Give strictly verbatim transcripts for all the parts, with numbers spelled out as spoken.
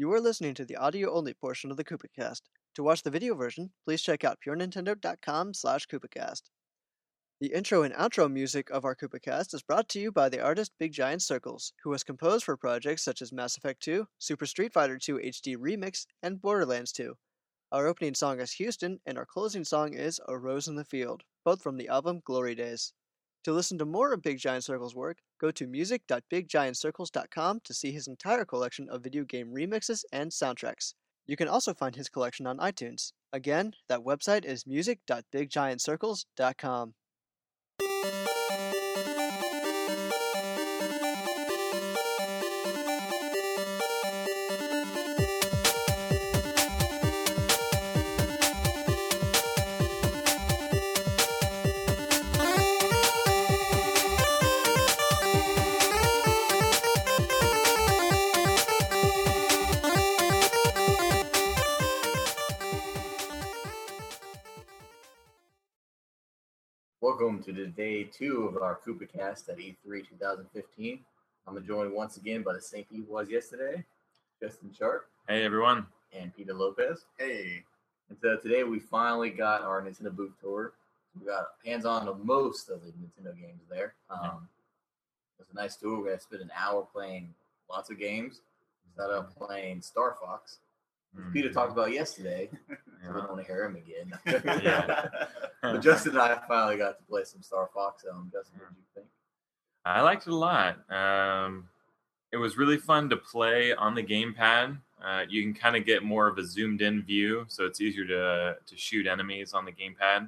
You are listening to the audio-only portion of the KoopaCast. To watch the video version, please check out purenintendo.com slash KoopaCast. The intro and outro music of our KoopaCast is brought to you by the artist Big Giant Circles, who has composed for projects such as Mass Effect two, Super Street Fighter two H D Remix, and Borderlands two. Our opening song is Houston, and our closing song is A Rose in the Field, both from the album Glory Days. To listen to more of Big Giant Circle's work, go to music dot big giant circles dot com to see his entire collection of video game remixes and soundtracks. You can also find his collection on iTunes. Again, that website is music dot big giant circles dot com. Welcome to the day two of our KoopaCast at E three twenty fifteen. I'm joined once again by the same people as yesterday, Justin Sharp. Hey, everyone. And Peter Lopez. Hey. And so today we finally got our Nintendo booth tour. We got hands-on of most of the Nintendo games there. Um, Yeah. It was a nice tour. We got to spend an hour playing lots of games. We started out playing Star Fox, which Mm. Peter talked about yesterday. So Yeah. we don't want to hear him again. Yeah. But Justin and I finally got to play some Star Fox. Um, Justin, what did you think? I liked it a lot. Um, it was really fun to play on the gamepad. Uh, you can kind of get more of a zoomed-in view, so it's easier to to shoot enemies on the gamepad.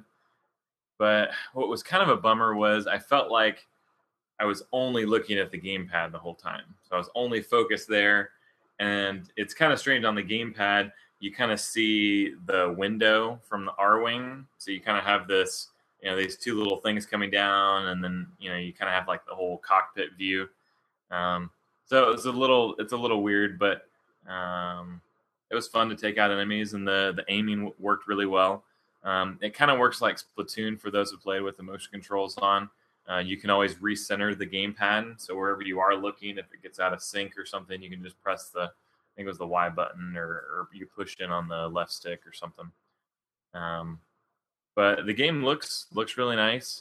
But what was kind of a bummer was I felt like I was only looking at the gamepad the whole time. So I was only focused there, and it's kind of strange on the gamepad. You kind of see the window from the R-Wing. So you kind of have this, you know, these two little things coming down, and then, you know, you kind of have like the whole cockpit view. Um, so it's a little, it's a little weird, but um, it was fun to take out enemies, and the, the aiming worked really well. Um, it kind of works like Splatoon for those who played with the motion controls on. Uh, you can always recenter the gamepad. So wherever you are looking, if it gets out of sync or something, you can just press the, I think it was the Y button, or, or you pushed in on the left stick or something. Um, but the game looks looks really nice.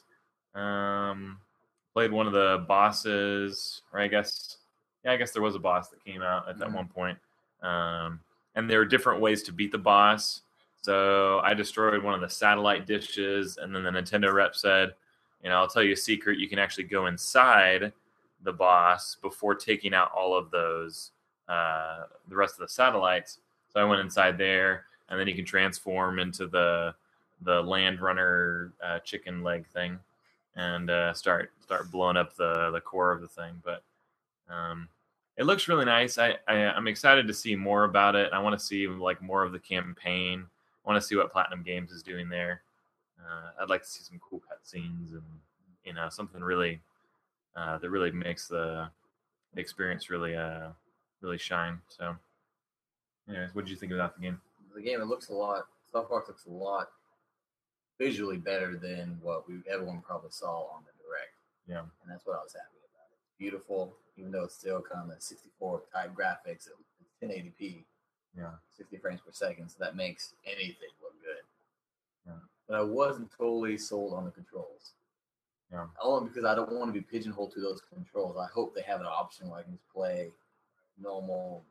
Um, played one of the bosses, or I guess, yeah, I guess there was a boss that came out at that Mhm. one point. Um, and there are different ways to beat the boss. So I destroyed one of the satellite dishes, and then the Nintendo rep said, you know, I'll tell you a secret. You can actually go inside the boss before taking out all of those, uh, the rest of the satellites. So I went inside there, and then you can transform into the the Land Runner uh, chicken leg thing, and uh, start start blowing up the the core of the thing. But um, it looks really nice. I, I I'm excited to see more about it. I want to see like more of the campaign. I want to see what Platinum Games is doing there. Uh, I'd like to see some cool cutscenes and, you know, something really uh, that really makes the, the experience really uh really shine. So, anyways, what did you think about the game? The game, it looks a lot, Star Fox looks a lot visually better than what we everyone probably saw on the Direct. Yeah, And that's what I was happy about. It's beautiful, even though it's still kind of sixty-four type graphics. It's ten eighty p, yeah, sixty frames per second, so that makes anything look good. Yeah. But I wasn't totally sold on the controls. yeah, Only because I don't want to be pigeonholed to those controls. I hope they have an option where I can just play normal,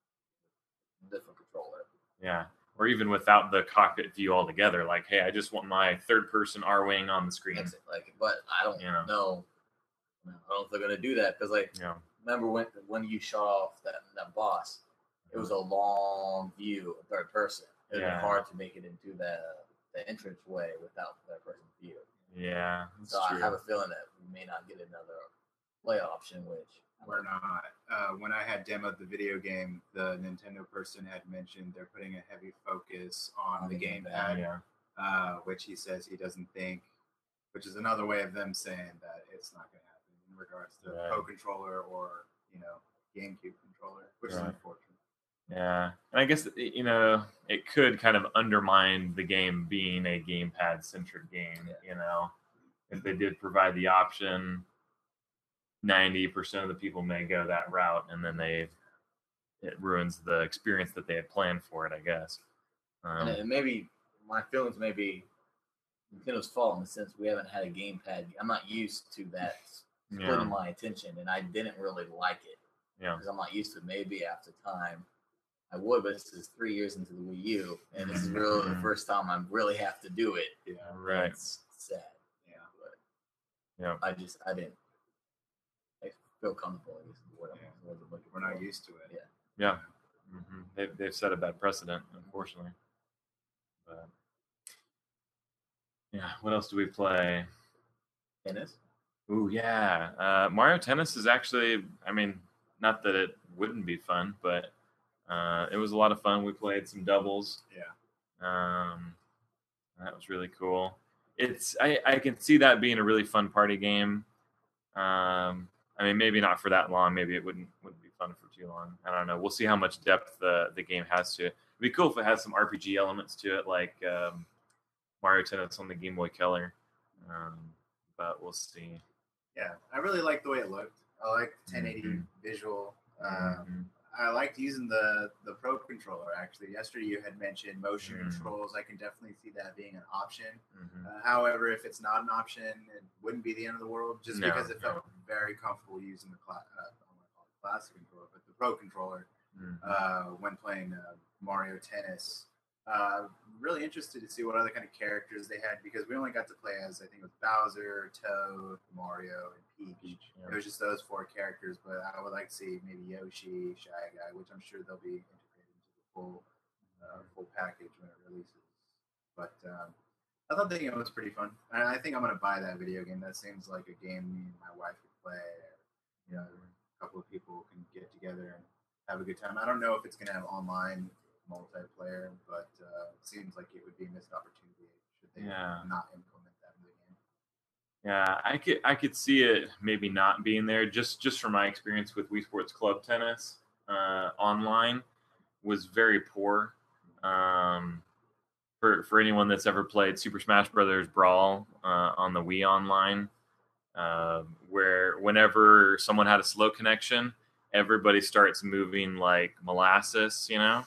like, different controller. yeah. Or even without the cockpit view altogether. Like, hey, I just want my third-person R-Wing on the screen. That's it. Like, but I don't Yeah. know. I don't know if they're gonna do that because, like, Yeah, remember when when you shot off that that boss, it was a long view of third person. It would Yeah. be hard to make it into the the entrance way without third person view. yeah. That's So true. I have a feeling that we may not get another play option, which We're not. Uh, when I had demoed the video game, the Nintendo person had mentioned they're putting a heavy focus on, On the the gamepad, yeah, uh, which he says he doesn't think, which is another way of them saying that it's not going to happen in regards to Right. Pro controller or, you know, GameCube controller, which is Right. unfortunate. yeah. And I guess, you know, it could kind of undermine the game being a gamepad-centric game. Yeah. You know, if they did provide the option, ninety percent of the people may go that route, and then they it ruins the experience that they had planned for it, I guess. Um, and, and maybe my feelings may be Nintendo's fault in the sense we haven't had a gamepad. I'm not used to that splitting Yeah. my attention, and I didn't really like it yeah, because I'm not used to it. Maybe after time I would, but this is three years into the Wii U, and this is really the Mhm. first time I really have to do it. Yeah. right. It's sad. Yeah. But Yeah, I just I didn't I feel comfortable. I guess is what I'm- Yeah. what I'm looking We're not for. used to it. Yeah. yeah. hmm They've they've set a bad precedent, unfortunately. But yeah, what else do we play? Tennis. Ooh, yeah. Uh, Mario Tennis is actually, I mean, not that it wouldn't be fun, but uh, it was a lot of fun. We played some doubles. Yeah. Um, that was really cool. It's I, I can see that being a really fun party game. Um, I mean, maybe not for that long. Maybe it wouldn't wouldn't be fun for too long. I don't know. We'll see how much depth the the game has to it. It'd be cool if it had some R P G elements to it, like um, Mario Tennis on the Game Boy Color. Um, but we'll see. Yeah. I really like the way it looked. I like the ten eighty Mhm. visual. Um, Mhm. I liked using the the Pro controller. Actually, yesterday you had mentioned motion Mm. controls. I can definitely see that being an option. Mhm. Uh, however, if it's not an option, it wouldn't be the end of the world. Just No, because it felt no. very comfortable using the cla- uh, I don't wanna call it classic controller, but the Pro controller Mhm. uh, when playing uh, Mario Tennis. Uh, really interested to see what other kind of characters they had because we only got to play as I think it was Bowser, Toad, Mario, and Peach. Peach, yeah. It was just those four characters, but I would like to see maybe Yoshi, Shy Guy, which I'm sure they'll be integrated into the full uh, full package when it releases. But um, I thought the game was pretty fun. And I think I'm gonna buy that video game. That seems like a game me and my wife could play. Or, you know, a couple of people can get together and have a good time. I don't know if it's gonna have online multiplayer, but uh, it seems like it would be a missed opportunity should they Yeah. not implement that in the game. Yeah, I could I could see it maybe not being there just just from my experience with Wii Sports Club Tennis uh, online was very poor. Um, for for anyone that's ever played Super Smash Brothers Brawl uh, on the Wii Online, uh, where whenever someone had a slow connection, everybody starts moving like molasses, you know.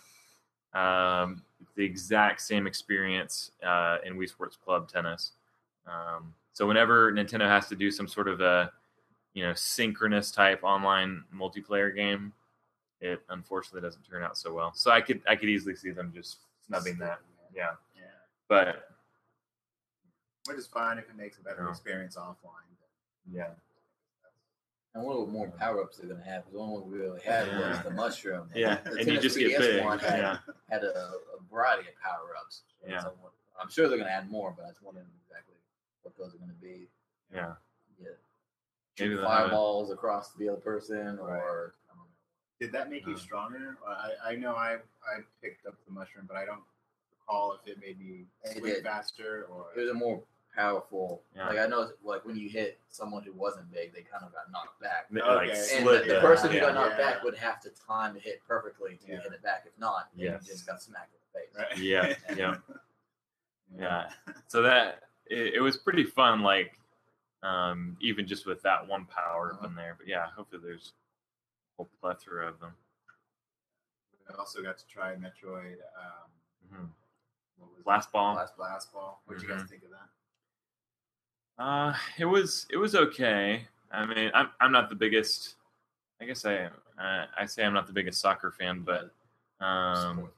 Um, the exact same experience uh, in Wii Sports Club Tennis. Um, so whenever Nintendo has to do some sort of a, you know, synchronous type online multiplayer game, it unfortunately doesn't turn out so well. So I could I could easily see them just snubbing that. Yeah, Yeah. but Which is fine if it makes a better Yeah. experience offline. yeah, And what more power ups they're gonna have? Because the only one we really had Yeah. was the mushroom. yeah, The and you Tennis just three get D S big. one had, Yeah, had a, a variety of power ups. Yeah. So I'm sure they're gonna add more, but I was wondering exactly what those are gonna be. yeah. Yeah. Maybe Shoot they'll have a- fireballs across the other person, or I don't know. Did that make you Uh. stronger? I, I know I I picked up the mushroom, but I don't recall if it made me It swing did. faster or. It was a more powerful. Yeah. Like I know, like when you hit someone who wasn't big, they kind of got knocked back. They, Okay. like And And slit the, the the- person who yeah. got knocked Yeah. back would have to time to hit perfectly to Yeah. hit it back. If not, then Yes. you just got smacked in the face. Right. Yeah, yeah. Yeah. So that it, it was pretty fun, like um, even just with that one power up in there. But yeah, hopefully there's a whole plethora of them. I also got to try Metroid. Um, hmm what was Blast it? Ball. Blast Blast Ball. What did you guys Mhm. think of that? Uh, it was it was okay. I mean, I'm I'm not the biggest. I guess I uh, I say I'm not the biggest soccer fan, but um,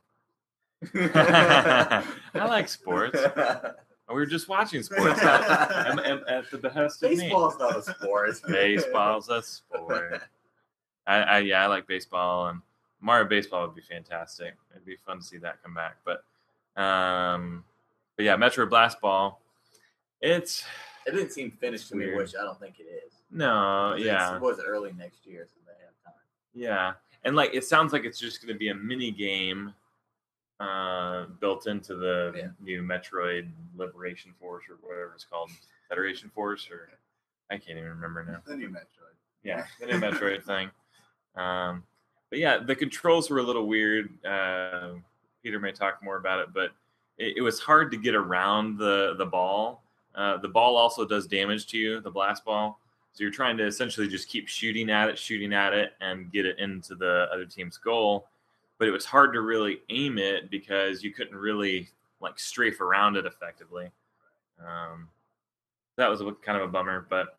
I like sports. We were just watching sports at, at, at- at the behest of me. Baseball's not a sport. Baseball's a sport. I, I yeah, I like baseball, and Mario Baseball would be fantastic. It'd be fun to see that come back. But um, but yeah, Metro Blast Ball. It's It didn't seem finished to me, Weird. which I don't think it is. no, It's- yeah, It was early next year, so they have time. yeah, and like it sounds like it's just going to be a mini game uh, built into the Yeah. new Metroid Liberation Force or whatever it's called, Federation Force, or I can't even remember now. The new Metroid. Yeah, the new Metroid thing. Um, but yeah, the controls were a little weird. Uh, Peter may talk more about it, but it, it was hard to get around the the ball. Uh, the ball also does damage to you, the blast ball. So you're trying to essentially just keep shooting at it, shooting at it, and get it into the other team's goal. But it was hard to really aim it because you couldn't really like strafe around it effectively. Um, that was a, kind of a bummer, but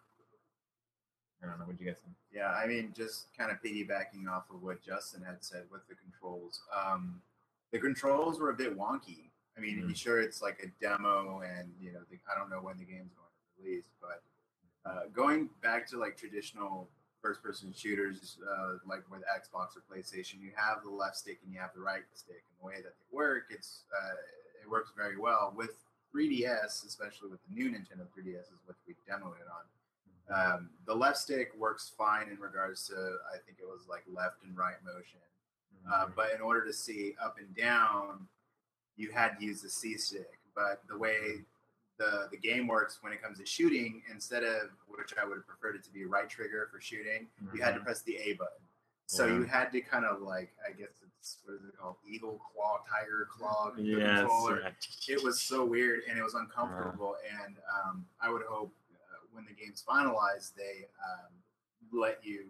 I don't know. What do you guys think? Yeah, I mean, just kind of piggybacking off of what Justin had said with the controls. Um, the controls were a bit wonky. I mean, Mm. sure, it's like a demo, and you know, the, I don't know when the game's going to release, but uh, going back to like traditional first-person shooters, uh, like with Xbox or PlayStation, you have the left stick and you have the right stick, and the way that they work, it's uh, it works very well with three D S, especially with the new Nintendo three D S, is what we demoed it on. Um, the left stick works fine in regards to, I think it was like left and right motion. Uh, but in order to see up and down, you had to use the C stick. But the way the, the game works when it comes to shooting, instead of, which I would have preferred it to be right trigger for shooting, mm-hmm. you had to press the A button. So yeah. you had to kind of like, I guess it's, what is it called? Eagle claw, tiger claw, the yes, controller. Right. It was so weird and it was uncomfortable. Yeah. And um, I would hope when the game's finalized, they um, let you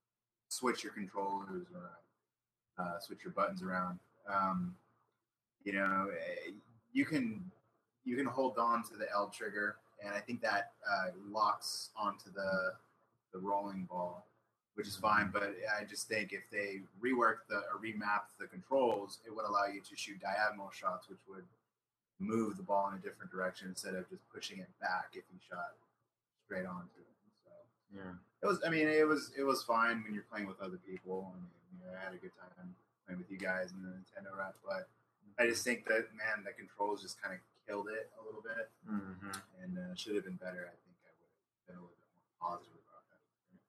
switch your controllers or uh, switch your buttons around. Um, you know, you can you can hold on to the L trigger, and I think that uh, locks onto the the rolling ball, which is fine. But I just think if they rework the or remap the controls, it would allow you to shoot diagonal shots, which would move the ball in a different direction instead of just pushing it back if you shot straight onto it. So yeah, it was. I mean, it was it was fine when you're playing with other people. I mean, you know, I had a good time playing with you guys in the Nintendo rep, but I just think that man, the controls just kind of killed it a little bit, mm-hmm. and uh, should have been better. I think I would have been a little bit more positive about that.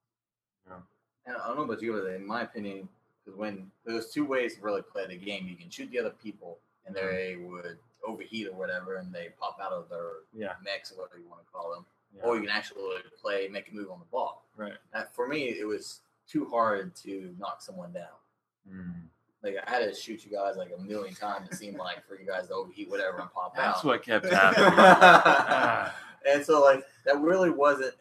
Yeah. And I don't know about you, but in my opinion, because when there's two ways to really play the game, you can shoot the other people, and they would overheat or whatever, and they pop out of their yeah. mechs or whatever you want to call them. Yeah. Or you can actually play, make a move on the ball. Right. And for me, it was too hard to knock someone down. Mm. Like I had to shoot you guys like a million times. It seemed like for you guys to overheat whatever and pop That's out. That's what kept happening. And so like that really wasn't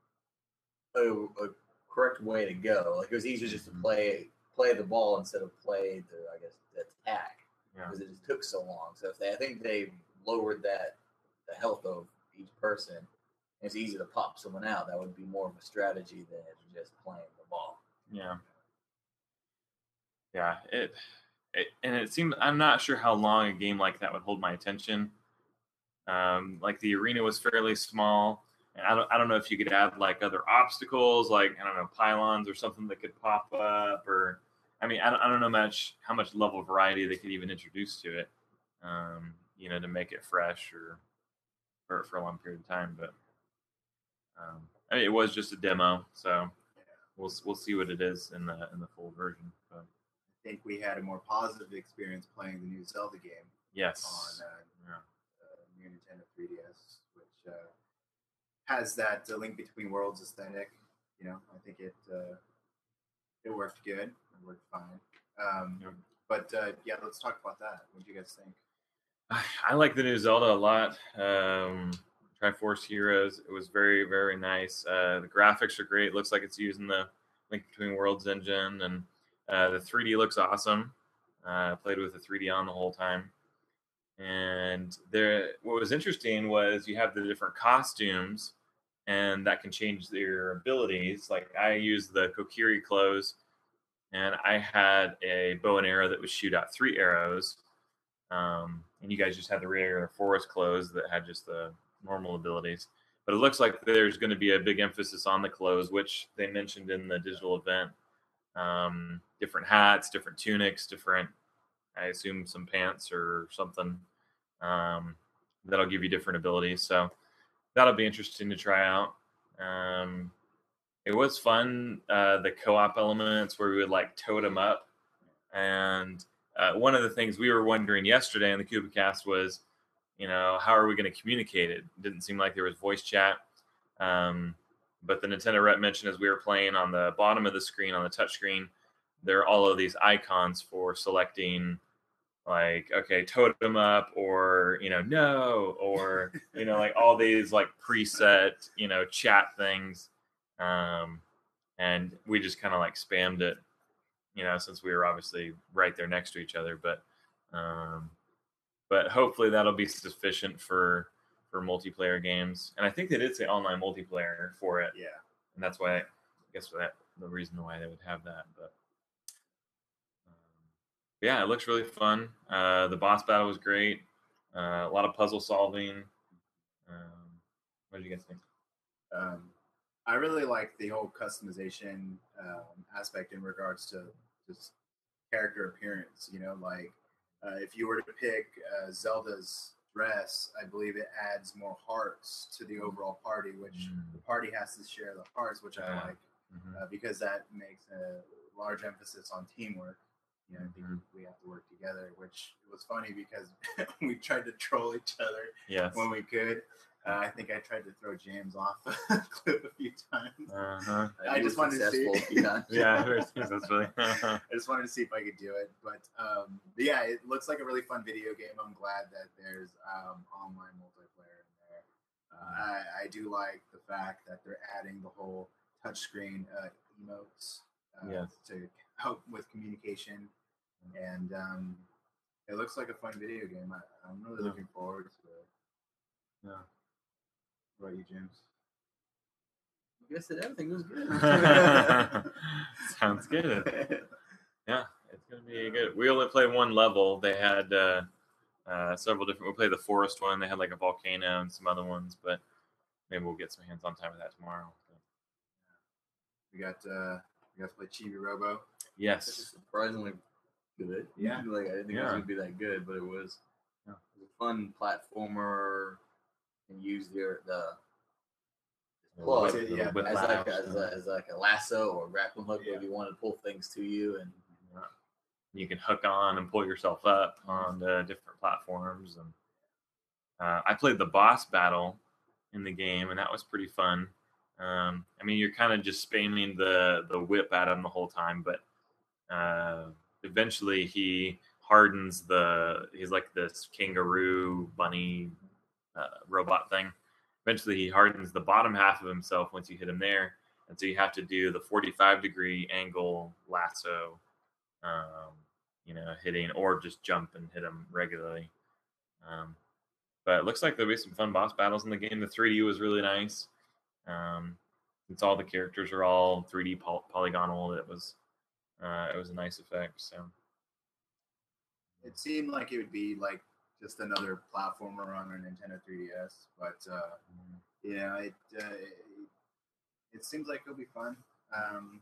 a, a correct way to go. Like it was easier just to play play the ball instead of play the I guess the attack because yeah. it just took so long. So if they, I think they lowered that the health of each person. It's easy to pop someone out. That would be more of a strategy than just playing the ball. Yeah. Yeah. It, it and it seemed I'm not sure how long a game like that would hold my attention. Um, like the arena was fairly small, and I don't I don't know if you could add like other obstacles, like I don't know pylons or something that could pop up, or I mean I don't I don't know much how much level variety they could even introduce to it. Um, you know, to make it fresh or for for a long period of time, but. Um, I mean, it was just a demo, so yeah. we'll we'll see what it is in the in the full version. But. I think we had a more positive experience playing the new Zelda game. Yes. On uh, yeah. uh, new Nintendo three D S, which uh, has that uh, Link Between Worlds aesthetic. You know, I think it uh, it worked good. It worked fine. Um, yeah. But uh, yeah, let's talk about that. What do you guys think? I like the new Zelda a lot. Um, Triforce Heroes. It was very, very nice. Uh, the graphics are great. It looks like it's using the Link Between Worlds engine, and uh, the three D looks awesome. I uh, played with the three D on the whole time. And there, what was interesting was you have the different costumes, and that can change their abilities. Like I used the Kokiri clothes, and I had a bow and arrow that would shoot out three arrows. Um, and you guys just had the regular forest clothes that had just the normal abilities, but it looks like there's going to be a big emphasis on the clothes, which they mentioned in the digital event. Um, different hats, different tunics, different, I assume some pants or something um, that'll give you different abilities. So that'll be interesting to try out. Um, it was fun. Uh, the co-op elements where we would like totem up. And uh, one of the things we were wondering yesterday in the KubaCast was, you know, how are we going to communicate it? It didn't seem like there was voice chat. Um, but the Nintendo rep mentioned as we were playing on the bottom of the screen, on the touch screen, there are all of these icons for selecting like, okay, totem up or, you know, no, or, you know, like all these like preset, you know, chat things. um, and we just kind of like spammed it, you know, since we were obviously right there next to each other. But um, but hopefully that'll be sufficient for for multiplayer games. And I think they did say online multiplayer for it, Yeah. and that's why I guess that the reason why they would have that. But um, yeah, it looks really fun. Uh, the boss battle was great. Uh, a lot of puzzle solving. Um, what did you guys think? Um, I really like the whole customization um, aspect in regards to just character appearance. You know, like uh, if you were to pick uh, Zelda's dress, I believe it adds more hearts to the overall party, which Mm. the party has to share the hearts, which I Yeah. like Mhm. uh, because that makes a large emphasis on teamwork. You know, I think Mhm. we have to work together, which was funny because we tried to troll each other Yes. when we could. Uh, I think I tried to throw James off a cliff a few times. Uh-huh. I You just were wanted to see. successful a few times. Yeah, that's really. I just wanted to see if I could do it, but, um, but yeah, it looks like a really fun video game. I'm glad that there's um, online multiplayer in there. Uh, I, I do like the fact that they're adding the whole touchscreen uh, emotes uh, Yes. to help with communication, and um, it looks like a fun video game. I, I'm really Yeah. looking forward to it. Yeah. What about you, James? I guess that everything was good. Sounds good. Yeah, it's gonna be good. We only played one level. They had uh, uh, several different. We played the forest one. They had like a volcano and some other ones, but maybe we'll get some hands-on time with that tomorrow. We got uh, we got to play Chibi Robo. It's Yes. surprisingly good. Yeah. Like I didn't think it was Yeah. gonna be that good, but it was. Yeah. It was a fun platformer, and use their the plug Whip- yeah, Whip as lash, like a, as, uh, a, as like a lasso or grappling hook, Yeah. if you want to pull things to you. And you can hook on and pull yourself up on the different platforms. And uh, I played the boss battle in the game, and that was pretty fun. Um, I mean, you're kind of just spamming the the whip at him the whole time, but uh, eventually he hardens the. He's like this kangaroo bunny uh, robot thing. Eventually, he hardens the bottom half of himself once you hit him there, and so you have to do the forty-five degree angle lasso. Um, you know, hitting or just jump and hit them regularly. Um, but it looks like there'll be some fun boss battles in the game. The three D was really nice. Um, since all the characters are all three D poly- polygonal, it was uh, it was a nice effect. So It seemed like it would be like just another platformer on a Nintendo three D S, but uh, you know, it, uh, it it seems like it'll be fun. Um,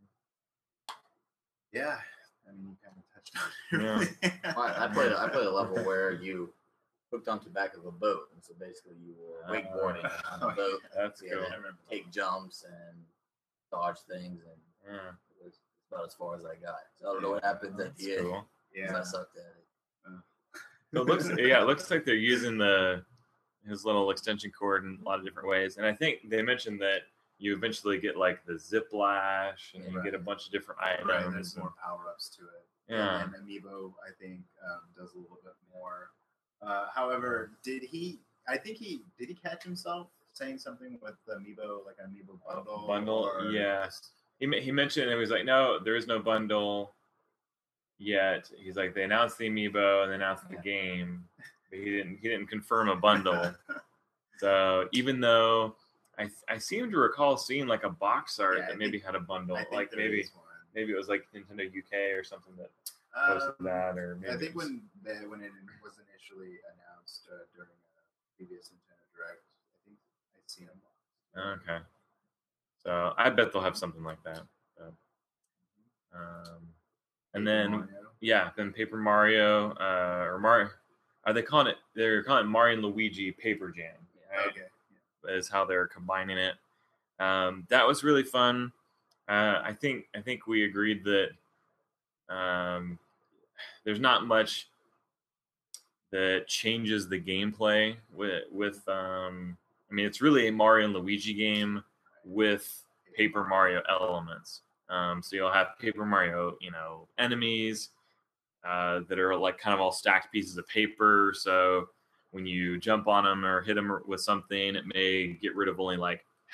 yeah, I mean, you kind of touched on it. I, I played I played a level where you hooked onto the back of a boat, and so basically you were wakeboarding on the Oh, boat. that's You cool. had to take jumps and dodge things, and Yeah, it was about as far as I got. So I don't know what happens at that's the end. cool. 'Cause Yeah. I sucked at it. So it looks yeah, it looks like they're using the his little extension cord in a lot of different ways. And I think they mentioned that you eventually get like the zip lash and you Right. get a bunch of different items. Right, there's and- more power ups to it. Yeah. And Amiibo, I think, um, does a little bit more. Uh, however, did he? I think he did. He catch himself saying something with the Amiibo, like an Amiibo bundle. Bundle, or yeah. just- He he mentioned it was like, no, there is no bundle yet. He's like, they announced the amiibo and they announced the game, but he didn't he didn't confirm a bundle. So even though I I seem to recall seeing like a box art Yeah, I that maybe had a bundle, I think like there maybe is one. maybe it was like Nintendo U K or something that posted Um, that, or maybe I it think was- when the, when it was initially announced uh, during a previous Nintendo Direct, I think I'd seen a box. Okay. So I bet they'll have something like that. But, um, and Paper then Mario. yeah, then Paper Mario uh, or Mario. Are they calling it? They're calling it Mario and Luigi Paper Jam. Right? Okay. Is how they're combining it. Um, that was really fun. Uh, I think I think we agreed that um, there's not much that changes the gameplay with with. Um, I mean, it's really a Mario and Luigi game with Paper Mario elements. Um, so you'll have Paper Mario, you know, enemies uh, that are like kind of all stacked pieces of paper. So when you jump on them or hit them with something, it may get rid of only like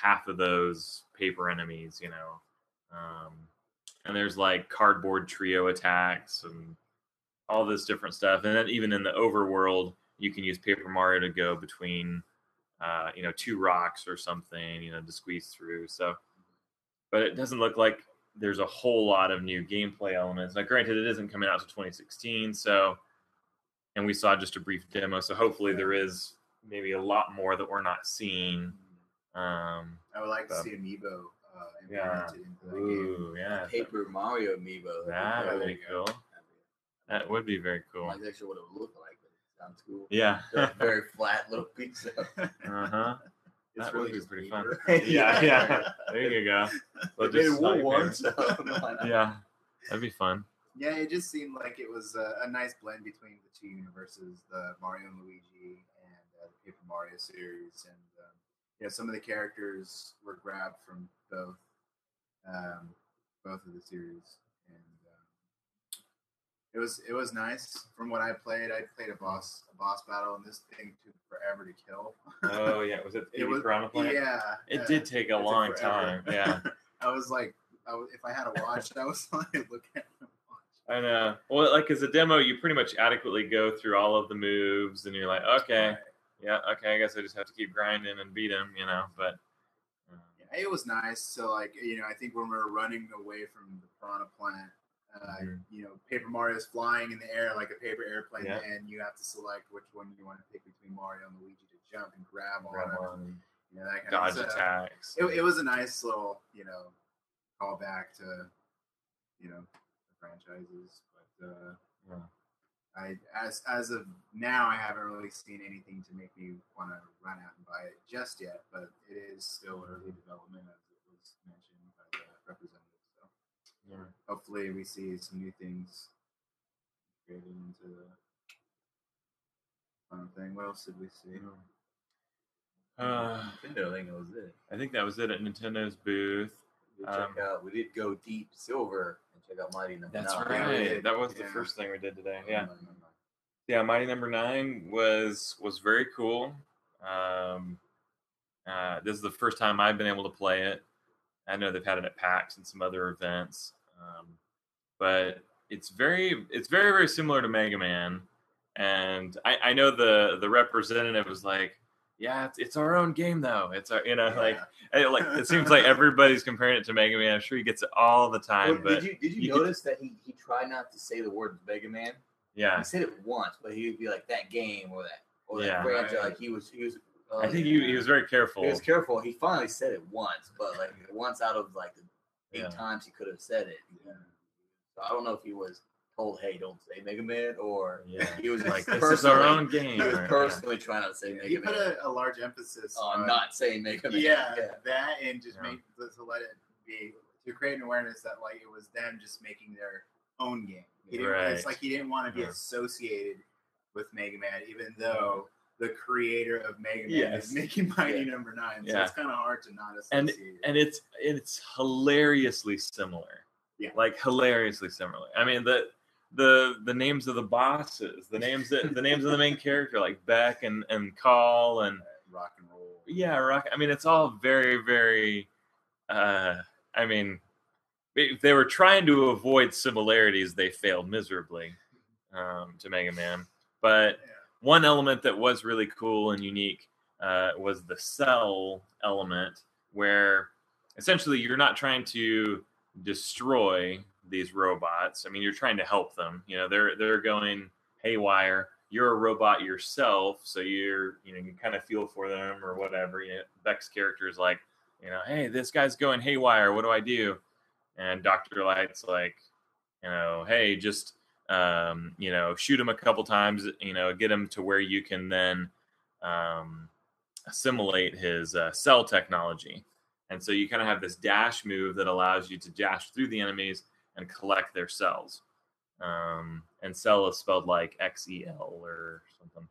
half of those paper enemies, you know. Um, and there's like cardboard trio attacks and all this different stuff. And then even in the overworld, you can use Paper Mario to go between, uh, you know, two rocks or something, you know, to squeeze through. So, but it doesn't look like there's a whole lot of new gameplay elements. Now, granted, it isn't coming out to twenty sixteen, so, and we saw just a brief demo, so hopefully there is maybe a lot more that we're not seeing. Um, I would like to so. see Amiibo uh, Yeah. implemented into that game. Ooh, yeah. Paper Mario amiibo. That That'd would be be cool. That would be very cool. Like actually what it would look like. But it sounds cool. Yeah. Just a very flat little piece of. Uh-huh. It's That really would be just pretty paper. fun. Yeah, yeah. There you go. They They'll made just a wool slide one, there. so why not? Yeah, that'd be fun. Yeah, it just seemed like it was a, a nice blend between the two universes, the Mario and Luigi and uh, the Paper Mario series. And um, yeah, some of the characters were grabbed from both um, both of the series, and um, it was it was nice. From what I played, I played a boss a boss battle, and this thing took forever to kill. Oh yeah, was it It the was Piranha Plant? Yeah, It yeah. did take a It took long forever. time. Yeah, I was like, I was, if I had a watch, I was like, look at it. I know. Well, like as a demo, you pretty much adequately go through all of the moves, and you're like, okay, yeah, okay, I guess I just have to keep grinding and beat him, you know. But um, Yeah, it was nice. So, like, you know, I think when we were running away from the Piranha Plant, uh, Mhm. you know, Paper Mario's flying in the air like a paper airplane, Yeah. and you have to select which one you want to pick between Mario and Luigi to jump and grab on, grab him, on, you know, that kind dodge of stuff. attacks. It, it was a nice little, you know, callback to, you know, the franchises. But uh, Yeah. I, as as of now, I haven't really seen anything to make me want to run out and buy it just yet. But it is still early development, as it was mentioned by the representative. So Yeah. hopefully, we see some new things created into the fun thing. What else did we see? Uh, Nintendo, I think that was it. I think that was it at Nintendo's booth. We Um, check out. We did go deep silver and check out Mighty Number That's Nine. Yeah, we right. did. That was the Yeah. first thing we did today. Yeah. Mighty Number Nine. Yeah, Mighty Number Nine was was very cool. Um, uh, this is the first time I've been able to play it. I know they've had it at PAX and some other events, um, but it's very it's very very similar to Mega Man. And I, I know the the representative was like, "Yeah, it's, it's our own game though. It's our you know like Yeah. it, like it seems like everybody's comparing it to Mega Man. I'm sure he gets it all the time, Well, but did you did you, you could- notice that he, he tried not to say the word Mega Man? yeah, He said it once, but he would be like that game or that or Yeah. that franchise. Right. Like he was he was. Uh, I think he, he was very careful. He was careful. He finally said it once, but like once out of like the eight Yeah. times he could have said it. Yeah. So I don't know if he was told, "Hey, don't say Mega Man," or Yeah, he was like like this is our personally- own game. He was or- personally trying not to say He Mega put Man a, a large emphasis on on not saying Mega Man. yeah, that and just Yeah. make to, to let it be to create an awareness that like it was them just making their own game. He didn't, Right. It's like he didn't want to be Yeah. associated with Mega Man, even though the creator of Mega Man Yes. is making Mighty Yeah. Number Nine. So Yeah. it's kind of hard to not and associate. and it's it's hilariously similar. Yeah. Like hilariously similar. I mean the the the names of the bosses, the names that the names of the main character, like Beck and and Call and rock and roll. yeah, Rock. I mean, it's all very very. Uh, I mean, if they were trying to avoid similarities, they failed miserably um, to Mega Man. But Yeah. one element that was really cool and unique uh, was the cell element, where essentially you're not trying to destroy these robots. I mean, you're trying to help them. You know, they're they're going haywire. You're a robot yourself, so you're you know you kind of feel for them or whatever. You know, Beck's character is like, you know, hey, this guy's going haywire. What do I do? And Doctor Light's like, you know, hey, just um, you know, shoot him a couple times. You know, get him to where you can then um, assimilate his uh, cell technology. And so you kind of have this dash move that allows you to dash through the enemies and collect their cells. Um, and cell is spelled like X E L or something,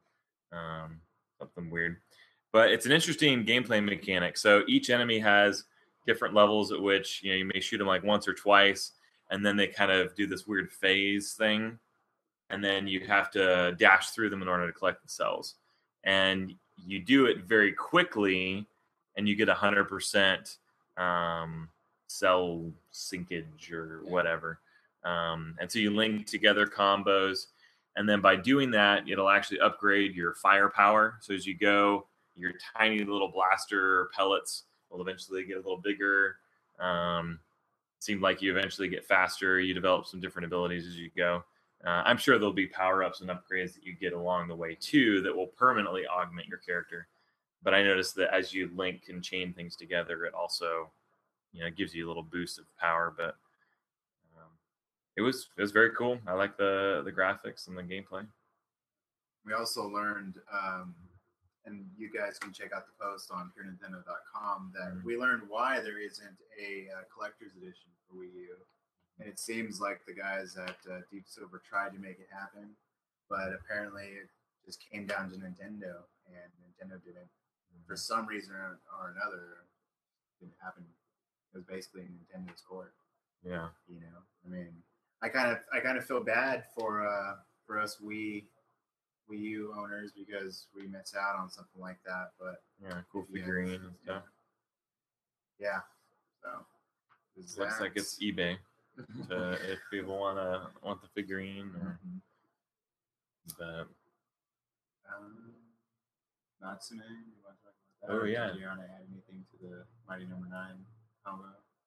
um, something weird. But it's an interesting gameplay mechanic. So each enemy has different levels at which you know you may shoot them like once or twice, and then they kind of do this weird phase thing, and then you have to dash through them in order to collect the cells. And you do it very quickly, and you get a hundred percent um, cell syncage or whatever. Um, and so you link together combos, and then by doing that, it'll actually upgrade your firepower. So as you go, your tiny little blaster pellets will eventually get a little bigger. Um, seemed like you eventually get faster. You develop some different abilities as you go. Uh, I'm sure there'll be power-ups and upgrades that you get along the way too that will permanently augment your character. But I noticed that as you link and chain things together, it also, you know, gives you a little boost of power. But um, it was it was very cool. I like the the graphics and the gameplay. We also learned, um, and you guys can check out the post on pure nintendo dot com, that mm-hmm. we learned why there isn't a uh, collector's edition for Wii U. And it seems like the guys at uh, Deep Silver tried to make it happen, but apparently it just came down to Nintendo, and Nintendo didn't. For some reason or, or another, it didn't happen. It was basically Nintendo's court. Yeah. You know, I mean, I kind of, I kind of feel bad for, uh, for us Wii, Wii U owners because we miss out on something like that. But yeah, cool figurine and stuff. Yeah. So looks that. like it's eBay to, if people want to want the figurine. Or, mm-hmm. But um, Natsume, you want to talk about that? Oh, or yeah. Do you want to add anything to the Mighty Number Nine combo?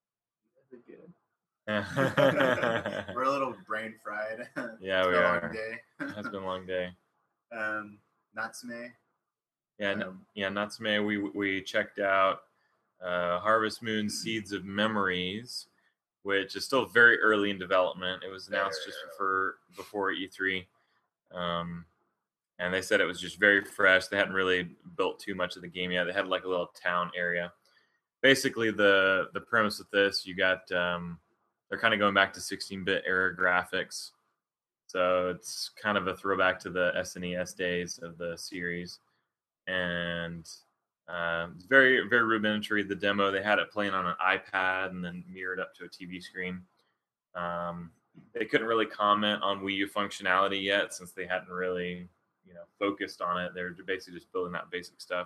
Good. We're a little brain fried. Yeah, we been are. A long day. It has been a long day. Um, Natsume. Yeah, um, no, yeah, Natsume. We we checked out uh, Harvest Moon: Seeds of Memories, which is still very early in development. It was announced just before before E three. Um, And they said it was just very fresh. They hadn't really built too much of the game yet. They had like a little town area. Basically, the the premise of this, you got um, they're kind of going back to sixteen-bit era graphics. So it's kind of a throwback to the S N E S days of the series. And uh, it's very, very rudimentary. The demo, they had it playing on an iPad and then mirrored up to a T V screen. Um, they couldn't really comment on Wii U functionality yet since they hadn't really... you know, focused on it. They're basically just building that basic stuff.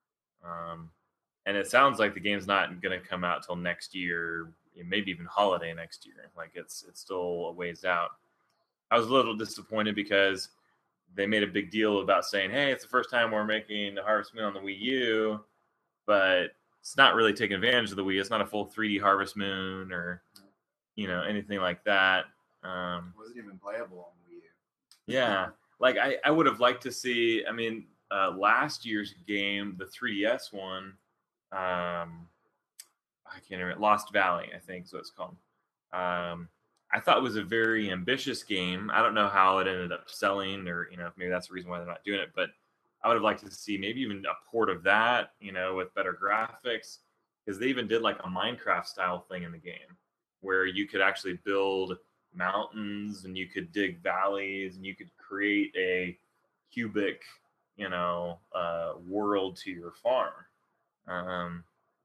Um, and it sounds like the game's not going to come out till next year, maybe even holiday next year. Like it's it's still a ways out. I was a little disappointed because they made a big deal about saying, hey, it's the first time we're making the Harvest Moon on the Wii U, but it's not really taking advantage of the Wii. It's not a full three D Harvest Moon or, you know, anything like that. Um, it wasn't even playable on Wii U. Yeah. Like, I, I would have liked to see, I mean, uh, last year's game, the three D S one, um, I can't remember, Lost Valley, I think is what it's called. Um, I thought it was a very ambitious game. I don't know how it ended up selling or, you know, maybe that's the reason why they're not doing it. But I would have liked to see maybe even a port of that, you know, with better graphics. Because they even did like a Minecraft-style thing in the game where you could actually build mountains and you could dig valleys and you could create a cubic, you know, uh, world to your farm. Um,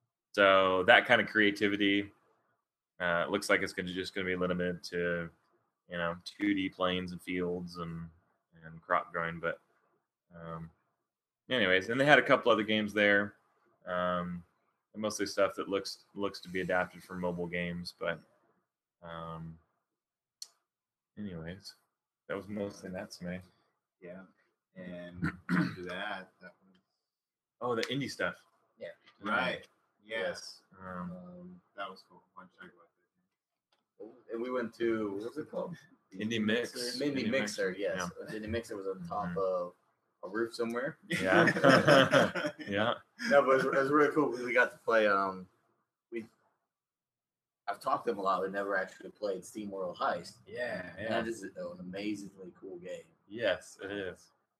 so that kind of creativity uh, looks like it's going to just going to be limited to, you know, two D plains and fields and and crop growing. But um, anyways, and they had a couple other games there, um, mostly stuff that looks looks to be adapted for mobile games, but. Um, Anyways, that was mostly Natsume. Yeah, and after that, that was oh the indie stuff. Yeah, right. Yes, um, um, that was cool. Why don't you talk about that? And we went to what's it called? Indie Mix. Indie, Indie Mixer. Mixer. Yes, yeah. Indie Mixer was on top mm-hmm. of a roof somewhere. Yeah, yeah. No, but it was, it was really cool. We got to play. Um, we. I've talked to them a lot. We never actually played SteamWorld Heist. Yeah, yeah. And that is an amazingly cool game. Yes, it is.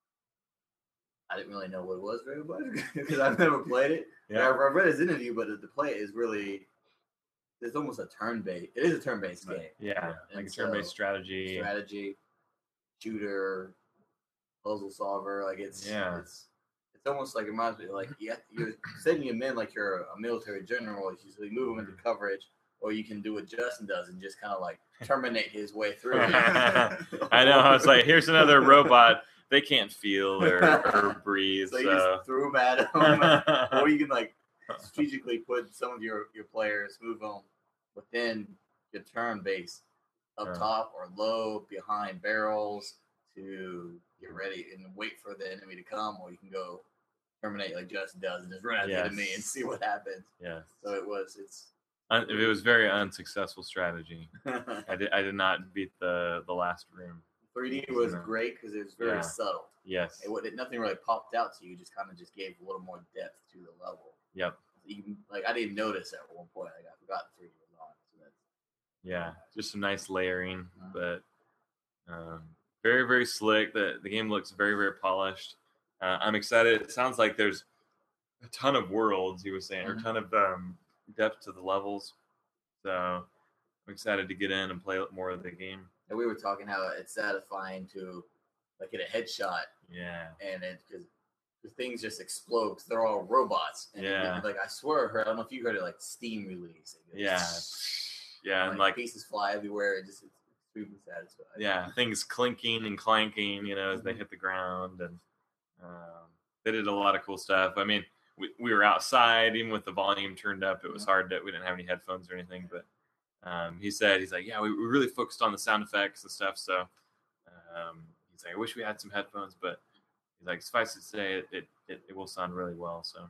I didn't really know what it was very much because I've never played it. Yeah. I've, I've read his interview, but the play is really, it's almost a turn-based. It is a turn-based game. Yeah, and like a so, turn-based strategy. Strategy, shooter, puzzle solver. Like it's, yeah. it's, it's almost like it reminds me like you have, you're setting him in like you're a military general. You usually move him into coverage. Or you can do what Justin does and just kind of like terminate his way through. I know. I was like, here's another robot. They can't feel or, or breathe. So, so you just threw him at him. Or you can like strategically put some of your, your players, move them within your turn base, up Yeah. top or low, behind barrels to get ready and wait for the enemy to come, or you can go terminate like Justin does and just run at Yes. the enemy and see what happens. Yeah. So it was, it's. Un- it was very unsuccessful strategy. I did I did not beat the the last room. three D was No. great because it was very Yeah. subtle. Yes. It, would- it nothing really popped out to you. Just kind of just gave a little more depth to the level. Yep. Even like I didn't notice at one point. Like, I forgot three D was on. So that's, Yeah. Just some nice layering, Uh-huh. but um, very very slick. The the game looks very very polished. Uh, I'm excited. It sounds like there's a ton of worlds. He was saying, or a Mhm. ton of um, depth to the levels. So I'm excited to get in and play more of the game. and we were talking how it's satisfying to like hit a headshot Yeah. and it because things just explode because they're all robots. And it- Yeah. like I swear I heard. I don't know if you heard it like steam release. It goes, Yeah. Yeah, and like pieces fly everywhere. It just it's extremely satisfying. yeah, things clinking and clanking, you know, as they hit the ground, and um, they did a lot of cool stuff. I mean, we, we were outside, even with the volume turned up. It was hard that we didn't have any headphones or anything. But um, he said, he's like, yeah, we, we really focused on the sound effects and stuff. So um, he's like, I wish we had some headphones, but he's like, suffice it to say, it it, it, it will sound really well. So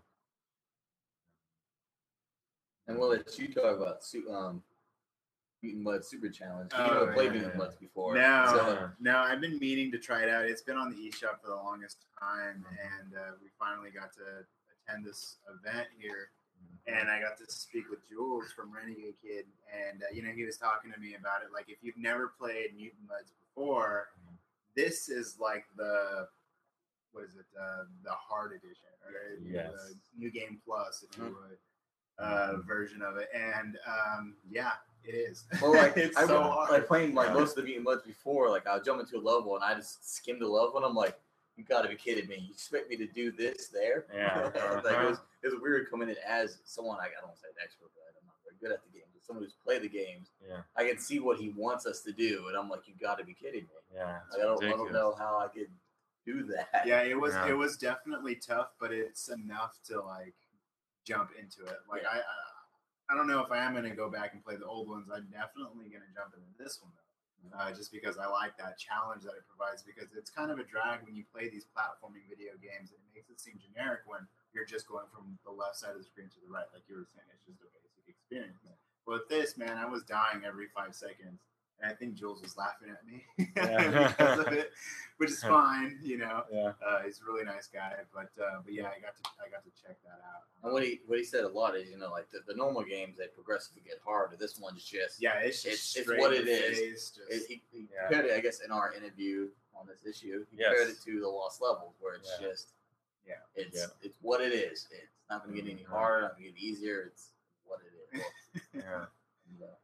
And we'll let you talk about su- um, Mutant Mud Super Challenge. You Oh, never played yeah, Mutant yeah. Mud before. No, So, no, I've been meaning to try it out. It's been on the eShop for the longest time, and uh, we finally got to attend this event here. And I got to speak with Jules from Renegade Kid, and uh, you know, he was talking to me about it. Like, if you've never played Mutant Muds before, this is like the what is it? Uh, the hard edition, or Yes. the New Game Plus, if you Mhm. would, uh, version of it. And um, yeah, it is. well, like it's I so went- hard. like playing like Yeah. most of the Mutant Muds before. Like I'll jump into a level and I just skim the level, and I'm like, you got to be kidding me! You expect me to do this there? Yeah. like it was, it was weird coming in as someone. I, I don't want to say an expert, but I'm not very good at the game. But someone who's played the games, yeah, I can see what he wants us to do, and I'm like, you got to be kidding me! yeah, it's Like, I don't, I ridiculous. don't know how I could do that. Yeah, it was Yeah. it was definitely tough, but it's enough to like jump into it. Like Yeah. I, I I don't know if I am gonna go back and play the old ones. I'm definitely gonna jump into this one though, uh, just because I like that challenge that it provides. Because it's kind of a drag when you play these platforming video games, and it makes it seem generic when you're just going from the left side of the screen to the right, like you were saying. It's just a basic experience. But with this, man, I was dying every five seconds. And I think Jules was laughing at me Yeah. because of it, which is fine, you know. Yeah. Uh, he's a really nice guy, but uh, but yeah, I got to I got to check that out. And what he what he said a lot is, you know, like the, the normal games they progressively get harder. This one's just Yeah, it's just It's- it's straight what in it the is. face, just- It, he, he Yeah. compared it, I guess, in our interview on this issue. He Yes. compared it to the Lost Levels, where it's Yeah. just, Yeah. it's Yeah. it's what it is. It's not going to get any Mhm. harder, not going to get easier. It's what it is. Yeah. And, uh,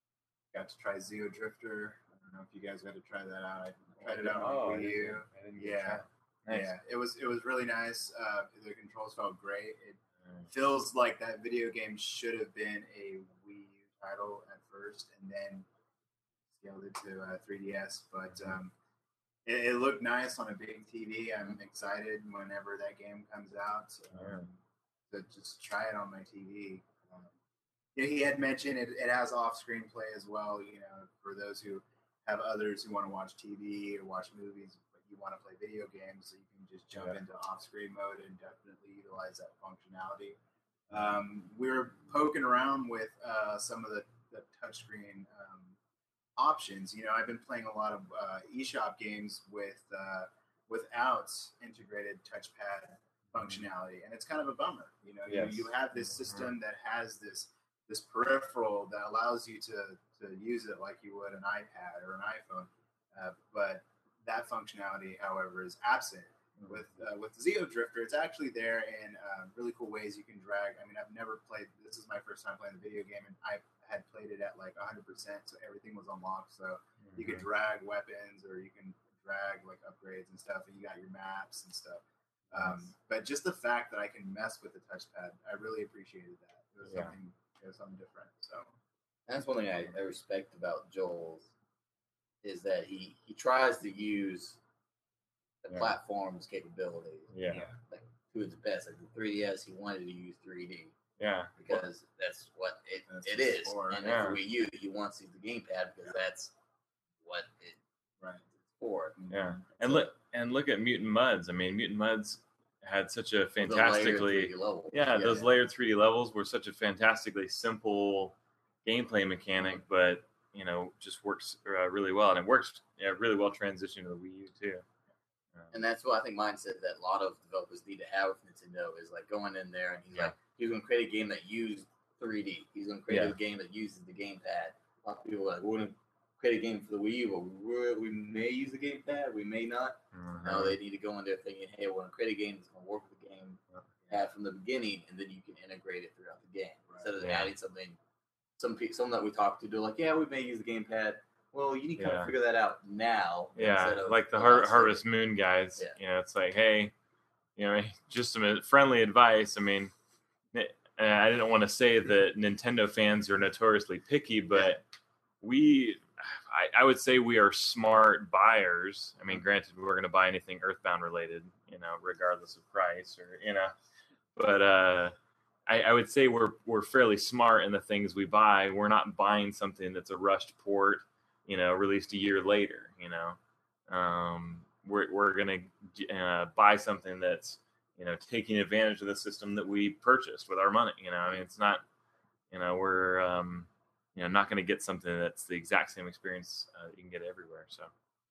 got to try Zeo Drifter. I don't know if you guys got to try that out. I tried it out Oh, on I Wii didn't- U. I didn't get Yeah. that. Nice. Yeah, it was it was really nice. Uh, the controls felt great. It Mm. feels like that video game should have been a Wii U title at first, and then scaled it to uh, three D S. But um, it, it looked nice on a big T V. I'm excited whenever that game comes out um, to just try it on my T V. Um, yeah, he had mentioned it, it has off-screen play as well. You know, for those who have others who want to watch T V or watch movies, but you want to play video games, so you can just jump Yeah. into off-screen mode and definitely utilize that functionality. Um, we were poking around with uh, some of the, the touchscreen um, options. You know, I've been playing a lot of uh, eShop games with uh, without integrated touchpad functionality, and it's kind of a bummer. You know, Yes. you, you have this system that has this this peripheral that allows you to to use it like you would an iPad or an iPhone, uh, but that functionality, however, is absent. With uh, with Zeo Drifter, it's actually there in uh, really cool ways. You can drag. I mean, I've never played. This is my first time playing the video game, and I had played it at like one hundred percent, so everything was unlocked. So you could drag weapons, or you can drag like upgrades and stuff, and you got your maps and stuff. Um, but just the fact that I can mess with the touchpad, I really appreciated that. It was Yeah. something. It was something different. So that's one thing I, I respect about Joel's is that he he tries to use the Yeah. platform's capabilities Yeah. like to its best. Like the three D S, he wanted to use three D. Yeah. Because that's what it, That's it what is. it's for, And yeah. for Wii U, you want to see the gamepad because that's what it, Right. it's for. Yeah. And So- look and look at Mutant Muds. I mean, Mutant Muds had such a The layered fantastically three D level. yeah, those yeah. layered three D levels were such a fantastically simple gameplay mechanic, but you know, just works uh, really well, and it works yeah, really well transitioned to the Wii U too. Um, And that's what I think mindset that a lot of developers need to have with Nintendo is like going in there and he's Yeah. like, he's going to create a game that used three D. He's going to create Yeah. a game that uses the gamepad. A lot of people are like, we're going to create a game for the Wii U, but we we may use the gamepad, we may not. mhm. No, they need to go in there thinking, hey, we're going to create a game that's going to work with the game, have from the beginning, and then you can integrate it throughout the game. Instead of Yeah. adding something, some people, some that we talked to, they're like, yeah, we may use the gamepad. Well, you need to kind Yeah. of figure that out now. Yeah, instead of like the a Har- lot Harvest later. Moon guys. Yeah. You know, it's like, hey, you know, just some friendly advice. I mean, uh, I didn't want to say that Nintendo fans are notoriously picky, but we, I, I would say we are smart buyers. I mean, granted, we're going to buy anything Earthbound related, you know, regardless of price or, you know, but uh, I, I would say we're we're fairly smart in the things we buy. We're not buying something that's a rushed port, you know, released a year later, you know. Um, we're we're going to uh, buy something that's, you know, taking advantage of the system that we purchased with our money. You know, I mean, it's not, you know, we're, um, you know, not going to get something that's the exact same experience uh, you can get everywhere. So,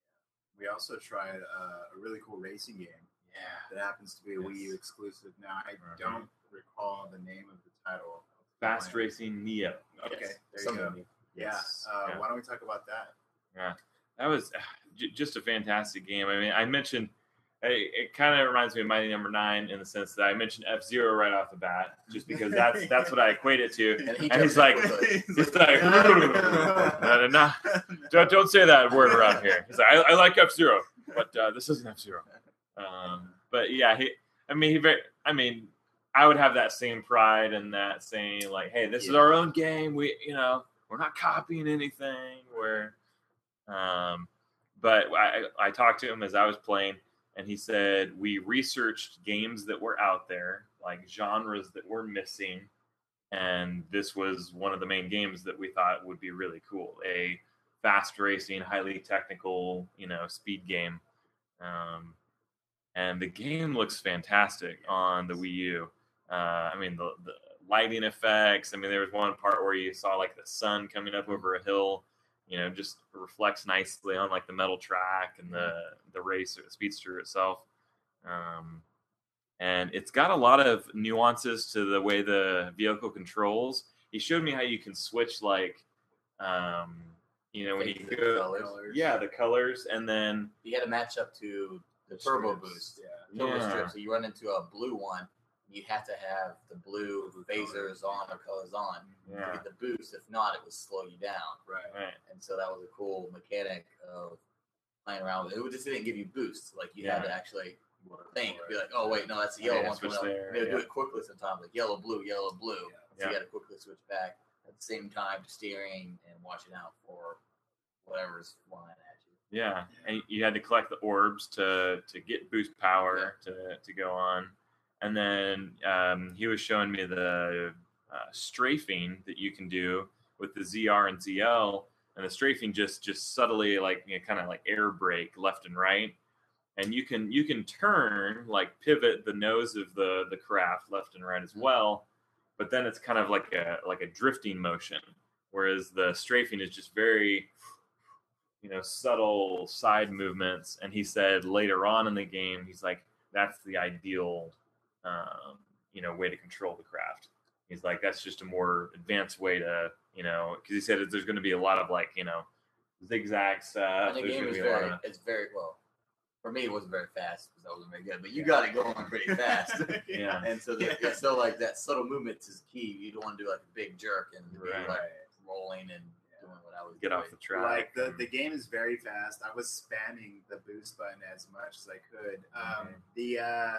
We also tried uh, a really cool racing game Yeah. that happens to be a Wii U Yes. exclusive. Now, I Mhm. don't recall the name of the title. Fast Racing Neo. Okay, Yes. there Some you of go. you. Yeah. Yes. Uh, Yeah. Why don't we talk about that? Yeah, that was uh, j- just a fantastic game. I mean, I mentioned it, it kind of reminds me of Mighty Number Nine in the sense that I mentioned F Zero right off the bat, just because that's that's what I equate it to. And, he And he's jumped like, in with it. he's like, no, no, no, don't, don't say that word around here. He's like, I, I like F Zero, but uh, this isn't F Zero. Um, but yeah, he, I mean, he very, I mean, I would have that same pride and that saying like, hey, this is Yeah. our own game. We, you know, we're not copying anything. We're, um, but I, I talked to him as I was playing, and he said we researched games that were out there, like genres that were missing, and this was one of the main games that we thought would be really cool. A fast racing, highly technical, you know, speed game. Um, and the game looks fantastic on the Wii U. Uh, I mean, the, the lighting effects. I mean, there was one part where you saw like the sun coming up over a hill, you know, just reflects nicely on like the metal track and the the race or the speedster itself. Um, and it's got a lot of nuances to the way the vehicle controls. He showed me how you can switch like, um, you know, when you Like the go, colors. yeah, the colors, and then You had to match up to the The turbo strips, boost. Yeah. Turbo Yeah. strip. So you run into a blue one, you have to have the blue phasers on or colors on to yeah, get the boost. If not, it would slow you down. Right. right, And so that was a cool mechanic of playing around with it. It just didn't give you boosts. Like you had Yeah. to actually think, be like, oh wait, no, that's the I yellow gotta one. switch coming up. there, They would do yeah. it quickly sometimes, like yellow, blue, yellow, blue. Yeah. So Yeah. you got to quickly switch back at the same time, steering and watching out for whatever's flying at you. yeah. And you had to collect the orbs to to get boost power to to go on, and then um, he was showing me the uh, strafing that you can do with the Z R and Z L, and the strafing just just subtly like you know, kind of like air brake left and right, and you can you can turn like pivot the nose of the the craft left and right as well, but then it's kind of like a like a drifting motion, whereas the strafing is just very, you know, subtle side movements. And he said later on in the game, he's like, that's the ideal, um, you know, way to control the craft. He's like, that's just a more advanced way to, you know, because he said that there's going to be a lot of like, you know, zigzag stuff. And the There's game gonna is be a lot very, of- it's very well. For me, it wasn't very fast because I wasn't very good, but you got it going pretty fast. yeah, And so, the, yeah, so like that subtle movement is key. You don't want to do like a big jerk and be Right. like rolling and doing what I was get doing. off the track. Like the, the game is very fast. I was spamming the boost button as much as I could. Um, Mhm. The uh,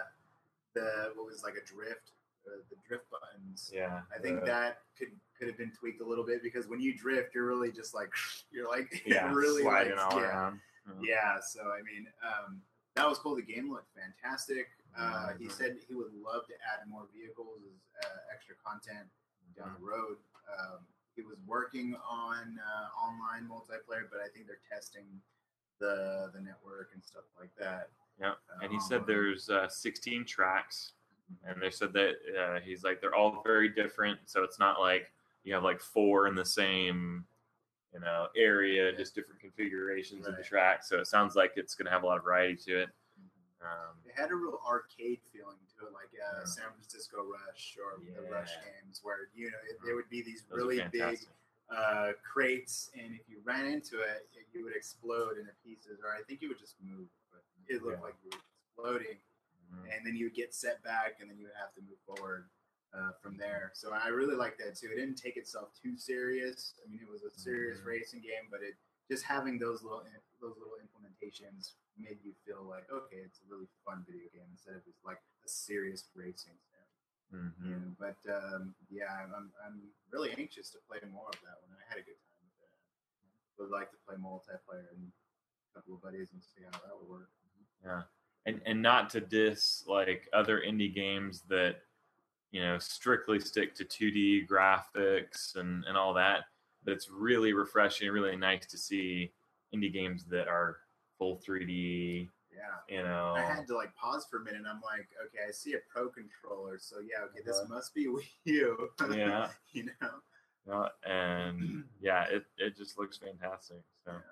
the what was like a drift, uh, the drift buttons. yeah, I think the- that could could have been tweaked a little bit because when you drift, you're really just like you're like yeah, really sliding like all yeah, around. yeah. So I mean, um, that was cool. The game looked fantastic. Uh, he Mhm. said he would love to add more vehicles as uh, extra content down the road. Um, he was working on uh, online multiplayer, but I think they're testing the the network and stuff like that. Yeah, and he Um, said there's uh, sixteen tracks, and they said that uh, he's like they're all very different. So it's not like you have like four in the same, you know, area, just different configurations of the Right. track. So it sounds like it's going to have a lot of variety to it. Um, It had a real arcade feeling to it, like uh, Yeah. San Francisco Rush or the Yeah. Rush games, where you know it, there would be these those are really big fantastic. uh, crates, and if you ran into it, it, you would explode into pieces, or I think you would just move, but it looked Yeah. like you were exploding, Mhm. and then you would get set back, and then you would have to move forward uh, from there. So I really like that too. It didn't take itself too serious. I mean, it was a serious Mhm. racing game, but it just having those little those little implementations made you feel like, okay, it's a really fun video game instead of just like a serious racing sim. Mhm. You know, but um, yeah, I'm, I'm I'm really anxious to play more of that one. I had a good time with it. Would like to play multiplayer and a couple of buddies and see how that would work. Yeah, and and not to diss like other indie games that you know strictly stick to two D graphics and and all that, but it's really refreshing, really nice to see indie games that are full three D. Yeah. You know, I had to like pause for a minute. And I'm like, okay, I see a pro controller, so yeah, okay, this Uh-huh. must be Wii U. Yeah. you know. uh, and yeah, it it just looks fantastic. So. Yeah.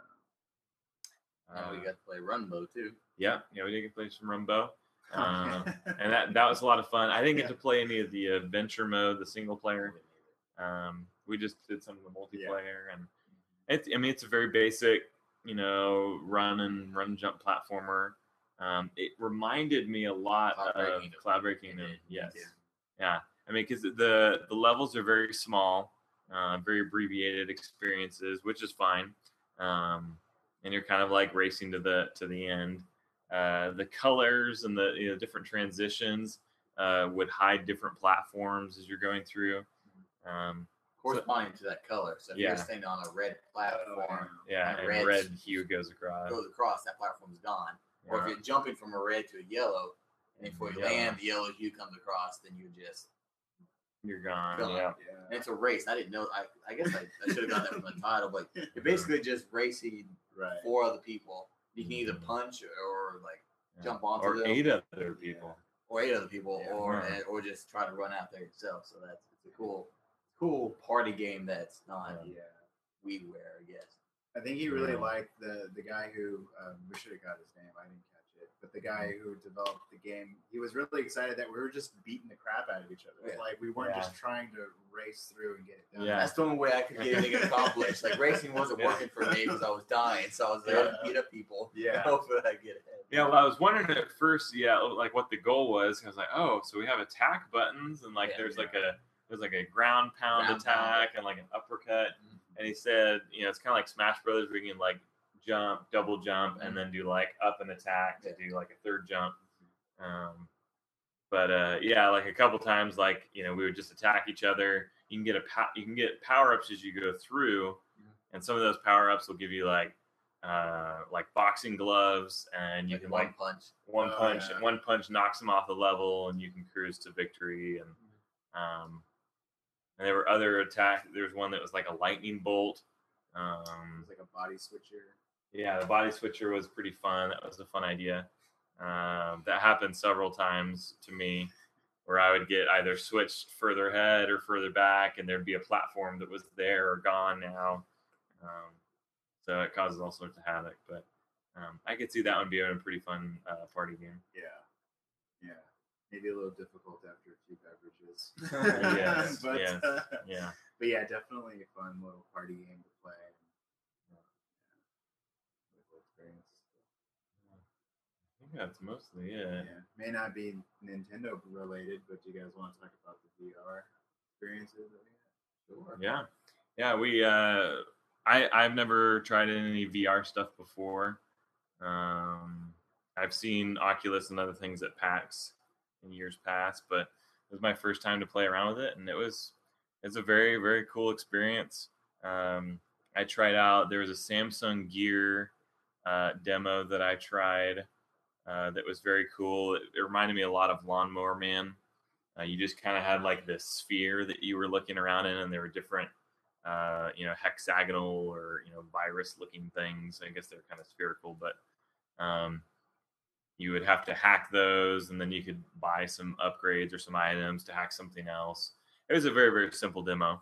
And we uh, got to play Runbow too. Yeah, yeah, we did get to play some Rumbo, um, and that that was a lot of fun. I didn't get to play any of the adventure mode, the single player. Um, we just did some of the multiplayer, and it's I mean it's a very basic, you know, run and run and jump platformer. Um, it reminded me a lot Cloud of Breaking. Cloud Breaking. It Yes, did. yeah. I mean, because the the levels are very small, uh, very abbreviated experiences, which is fine. Um, and you're kind of like racing to the to the end. Uh, the colors and the you know, different transitions uh, would hide different platforms as you're going through. Um, Corresponding to that color. So if Yeah. you're standing on a red platform, yeah, And and red- red hue goes across. goes across, that platform's gone. Or if Yeah. you're jumping from a red to a yellow, and before you Yeah. land, the yellow hue comes across, then you just. You're gone. Gone. Yeah. Yeah. And it's a race. I didn't know. I, I guess I, I should have got that from the title, but you're basically just racing Right. four other people. You can either Mhm. punch or like Yeah. jump onto or them. eight other people. or eight other people, Yeah. or Yeah. or just try to run out there yourself. So that's it's a cool, cool party game that's not Yeah. WiiWare, I guess. I think he really Yeah. liked the the guy who um, we should have got his name. I didn't catch it, but the guy who developed the game, he was really excited that we were just beating the crap out of each other. Yeah. Like we weren't Yeah. just trying to race through and get it done. Yeah. That's the only way I could get anything accomplished. Like racing wasn't Yeah. working for me because I was dying, so I was like, I'm Yeah. gonna beat up people. Yeah. Hopefully I get ahead. Yeah, well, I was wondering at first, yeah, like what the goal was. I was like, oh, so we have attack buttons, and like Yeah, there's yeah. like a there's like a ground pound Ground attack pound. and like an uppercut. Mhm. And he said, you know, it's kind of like Smash Brothers, where you can like jump, double jump, Mhm. and then do like up and attack to do like a third jump. Um, but uh, yeah, like a couple times, like you know, we would just attack each other. You can get a pow- you can get power ups as you go through, and some of those power ups will give you like uh, like boxing gloves, and you Like can one like punch. one Oh, punch yeah. one punch knocks them off the level, and you can cruise to victory. And um, and there were other attack. There was one that was like a lightning bolt. It Um, was like a body switcher. yeah, the body switcher was pretty fun. That was a fun idea. Um, that happened several times to me, where I would get either switched further ahead or further back, and there'd be a platform that was there or gone now. Um, so it causes all sorts of havoc. But um, I could see that one being a pretty fun uh, party game. Yeah. Yeah. Maybe a little difficult after a few beverages. Yes, but, yes. uh, Yeah. but yeah, definitely a fun little party game to play. Yeah. Little experience. I think that's mostly it. Yeah. May not be Nintendo related, but do you guys want to talk about the V R experiences that we had? Sure. Yeah, yeah. We, uh, I, I've never tried any V R stuff before. Um, I've seen Oculus and other things at PAX in years past, but it was my first time to play around with it, and it was, it's a very, very cool experience. Um, I tried out. There was a Samsung Gear uh, demo that I tried uh, that was very cool. It, it reminded me a lot of Lawnmower Man. Uh, you just kind of had like this sphere that you were looking around in, and there were different, uh, you know, hexagonal or you know virus-looking things. I guess they're kind of spherical, but um, you would have to hack those, and then you could buy some upgrades or some items to hack something else. It was a very very simple demo,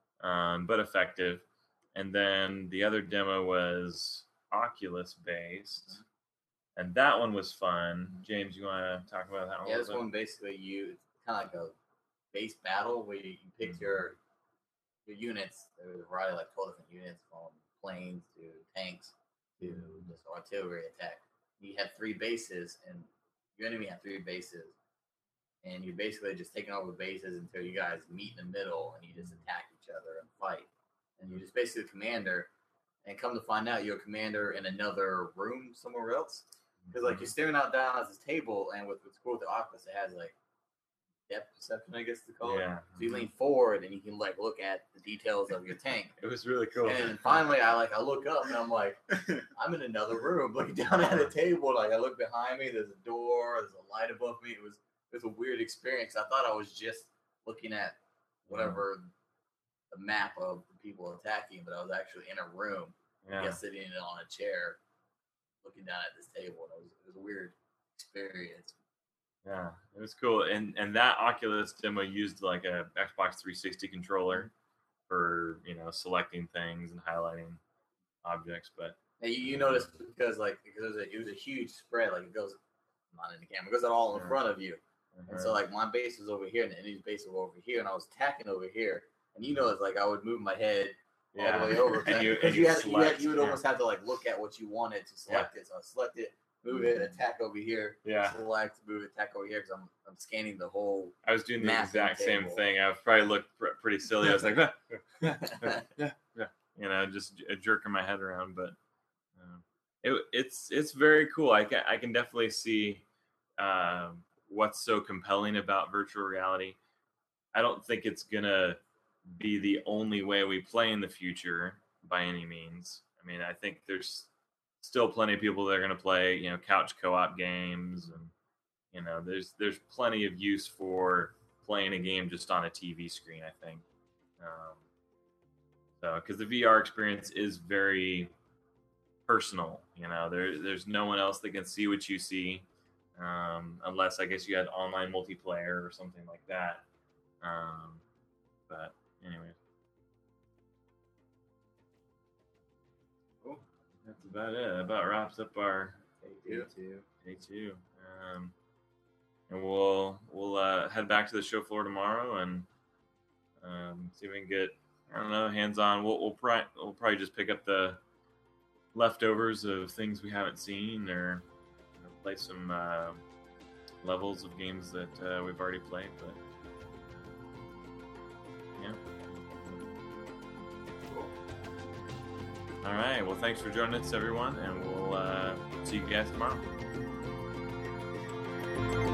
um, but effective. And then the other demo was Oculus based, and that one was fun. James, you want to talk about that one? Yeah, this one basically you it's kind of like a base battle where you, you pick mm-hmm. your your units. There was a variety of like twelve different units, from planes to tanks to mm-hmm. just artillery attack. You had three bases, and your enemy had three bases, and you're basically just taking over bases until you guys meet in the middle, and you just attack each other and fight. And you're just basically a commander, and come to find out you're a commander in another room somewhere else. Because like you're staring out down at this table, and with what's cool with the Oculus, it has like depth perception, I guess to call it. Yeah. So you lean forward, and you can like look at the details of your tank. It was really cool. And then finally, I like I look up, and I'm like, I'm in another room, looking down at a table. Like I look behind me, there's a door, there's a light above me. It was it was a weird experience. I thought I was just looking at whatever. Mm. The map of the people attacking, but I was actually in a room, yeah. I guess sitting on a chair, looking down at this table. And it was it was a weird experience. Yeah, it was cool, and and that Oculus demo used like a Xbox three sixty controller for you know selecting things and highlighting objects. But and you, you notice because like because it was, a, it was a huge spread, like it goes not in the camera, it goes all in yeah. front of you, uh-huh. and so like my base was over here, and the enemy's base was over here, and I was attacking over here. And you know, it's like I would move my head yeah. all the way over. and you, because and you, you, had, select, you, had, you would yeah. almost have to like look at what you wanted to select yeah. it. So I select it, move it, attack over here. Yeah. Select, move it, attack over here because I'm I'm scanning the whole. I was doing the exact same thing. I probably looked pr- pretty silly. I was like, yeah, yeah, yeah, you know, just jerking my head around. But uh, it, it's it's very cool. I can I can definitely see um, what's so compelling about virtual reality. I don't think it's gonna be the only way we play in the future by any means. I mean, I think there's still plenty of people that are going to play, you know, couch co-op games, and you know, there's there's plenty of use for playing a game just on a T V screen. I think, um, so because the V R experience is very personal. You know, there there's no one else that can see what you see, um, unless I guess you had online multiplayer or something like that. Um, but Anyway, cool. That's about it. That about wraps up our day two. Day two. Um, and we'll we'll uh, head back to the show floor tomorrow and um, see if we can get I don't know hands on. We'll we'll, pri- we'll probably just pick up the leftovers of things we haven't seen, or you know, play some uh, levels of games that uh, we've already played. But yeah. All right. Well, thanks for joining us, everyone, and we'll uh, see you guys tomorrow.